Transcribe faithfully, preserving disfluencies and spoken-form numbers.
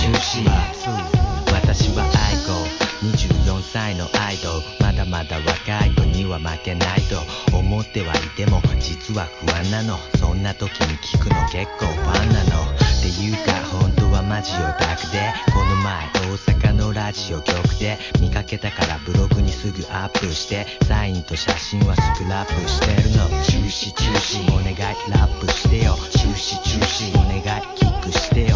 止。私は愛子、にじゅうよんさいのアイドル。まだまだ若い子には負けないと思ってはいても実は不安なの。そんな時に聞くの結構ファンなの。っていうか本当はマジオタクで、この前大阪のラジオ局で見かけたからブログにすぐアップして、サインと写真はスクラップしてるの。中止中止お願いラップしてよ。中止中止お願いキックしてよ。